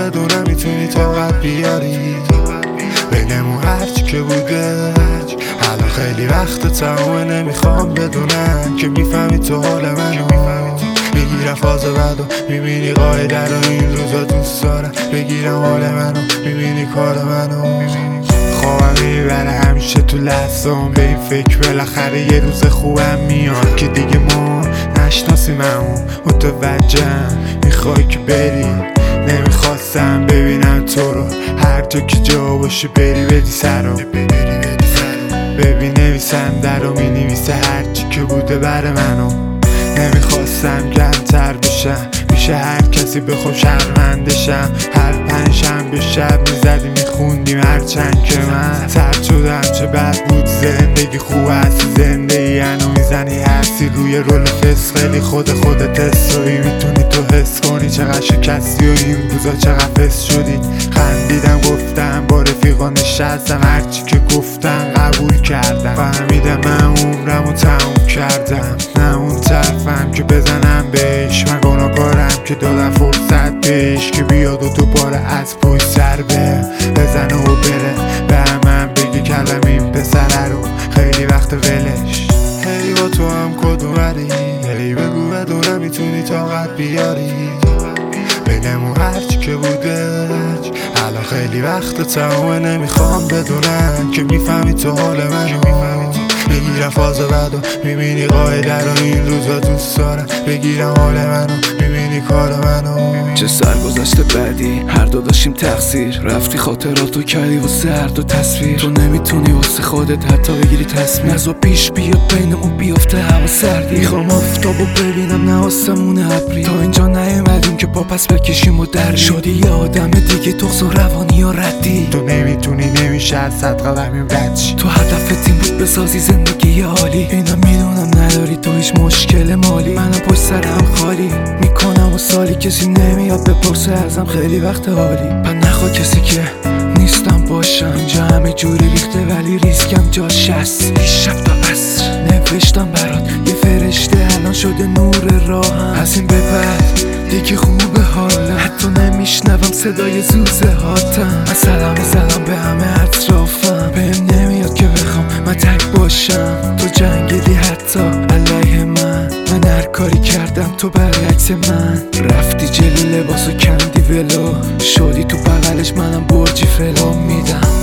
بدونم میتونی طاقت بیاری بینمون هرچی که بوده. الان خیلی وقت تمومه نمیخوام بدونم که میفهمی تو حال منو. میگیرم فاز بعدو میبینی قاعده رو این روزا دوست دارم بگیرم حال منو میبینی کار منو. خوابم میبره همیشه تو لحظام به این فکر بالاخره یه روز خوبم میاد که دیگه ما نشناسیم همون متوجهم میخوای که بری. نمیخواستم ببینم تو رو هر جا که جا باشه بری بدی سرو. ببین نویسم در رو مینویسه هرچی که بوده بر منو. نمیخواستم گرمتر بشم میشه هر کسی بخوام شرمندشم. هر پنجشنبه شب میزدی میخوندیم هرچند که من سرد شدم چه بد بود زندگی خوب هستی زندگی هنو میزنی هستی روی رول فسقلی خودت استوری میتونی تو حس کنی چقدر شکستی و این روزا چقدر فس شدی. خندیدم گفتم با رفیقا نشستم هرچی که گفتم قبول کردم. فهمیدم من عمرمو تموم کردم نه اون طرفم که بزنم بهش. من گناهکارم که دادم فرصت بهش که بیاد و دوباره از پشت سر بزنه و بره به همم بگی کلم این پسره رو خیلی وقت ولش. هی با تو هم کدومری هی بگو بدونم میتونی طاقت بیاری بینمون هرچی که بوده. الان خیلی وقت تمومه نمیخوام بدونم که میفهمی تو حال منو. میگیرم فاز بعدو میبینی قاعده رو این روزا دوست دارم بگیرم حال منو میبینی کار منو. چه سرگذشت بعدی هر دو داشتیم تقصیر رفتی خاطراتو کردی واسه هر دو تصویر. تو نمیتونی واسه خودت حتی بگیری تصمیم نزا پیش بیاد بینمون بیافته هوا سردی. میخوام آفتابو ببینم نه آسمون ابری. تا اینجا نیومدیم که پا پس بکشیم و در شدی یه آدم دیگه تخص و روانی و ردی. تو نمیتونی نمیشه از صد قدمیم رد شی. تو هدفت این بود بسازی زندگی عالی. اینم میدونم نداری تو هیچ مشکل مالی. منم پشت سرم خالی میکنم و سالی کسی نمیاد بپرسه ازم خیلی وقت حالی. من نخوا کسی که نیستم باشم اینجا همه جوری ریخته ولی ریسکم جاش هست. شب تا عصر نوشتم برات یه فرشته الان شده نور راهم. از این به بعد دیگه خوبه حالم حتی نمیشنوم صدای زوزه هاتم. من سلام به همه اطرافم بهم نمیاد که بخوام من تک باشم. تو جنگلی حتی علیه من هر کاری کردم تو برعکس من. رفتی جلو لباسو کندی ولو شدی تو بغلش منم برجی فلان میدم.